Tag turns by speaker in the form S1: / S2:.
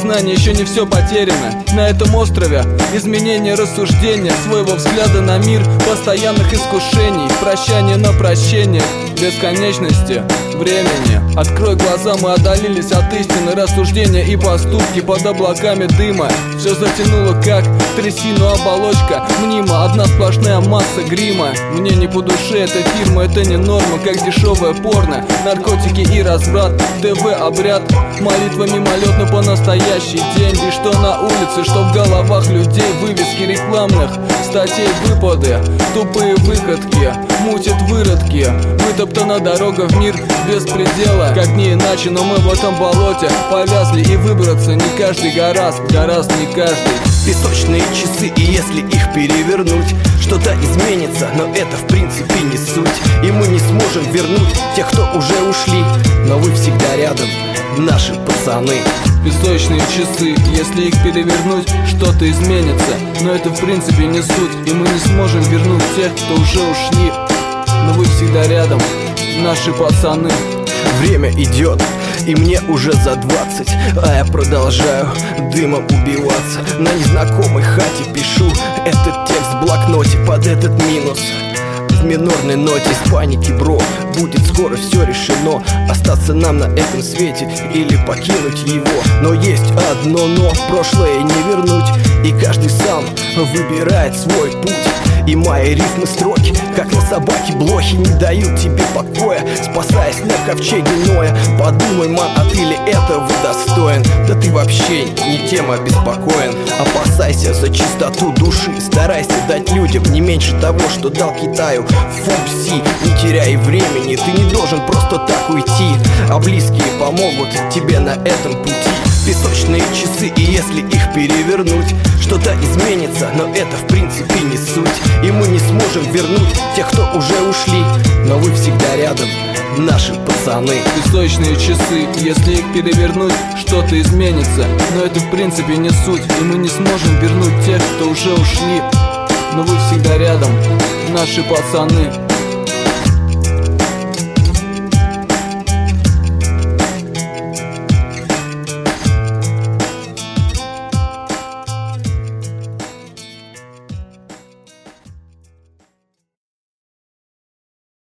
S1: сознание, еще не все потеряно. На этом острове изменение рассуждения, своего взгляда на мир, постоянных искушений, прощание на прощение, бесконечности времени. Открой глаза, мы отдалились от истины, рассуждения и поступки под облаками дыма. Все затянуло как трясину оболочка, мнимо, одна сплошная масса грима. Мне не по душе эта фирма, это не норма, как дешевое порно, наркотики и разврат, ТВ обряд, молитва мимолетно по настоящий день. И что на улице, что в головах людей, вывески рекламных статей, выпады, тупые выходки, мутят выродки. Вытоптана дорога в мир без предела, как не иначе, но мы в этом болоте повязли, и выбраться не каждый гораст не каждый.
S2: Песочные часы, и если их перевернуть, что-то изменится, но это в принципе не суть. И мы не сможем вернуть тех, кто уже ушли, но вы всегда рядом, наши пацаны.
S1: Песочные часы, если их перевернуть, что-то изменится, но это в принципе не суть. И мы не сможем вернуть тех, кто уже ушли, но вы всегда рядом, наши пацаны.
S2: Время идет, и мне уже за 20, а я продолжаю дымом убиваться. На незнакомой хате пишу этот текст в блокноте под этот минус. В минорной ноте с паники, бро, будет скоро все решено. Остаться нам на этом свете или покинуть его. Но есть одно но, прошлое не вернуть, и каждый сам выбирает свой путь. И мои рифмы строки, как на собаке блохи, не дают тебе покоя, спасаясь на ковчеге Ноя. Подумай, ман, а ты ли этого достоин? Да ты вообще не тем обеспокоен. Опасайся за чистоту души, старайся дать людям не меньше того, что дал Китаю. Фукси, не теряй времени, ты не должен просто так уйти, а близкие помогут тебе на этом пути. Песочные часы, и если их перевернуть, что-то изменится, но это в принципе не суть. И мы не сможем вернуть тех, кто уже ушли, но вы всегда рядом, наши пацаны.
S1: Песочные часы, если их перевернуть, что-то изменится, но это в принципе не суть. И мы не сможем вернуть тех, кто уже ушли, но вы всегда рядом, наши пацаны.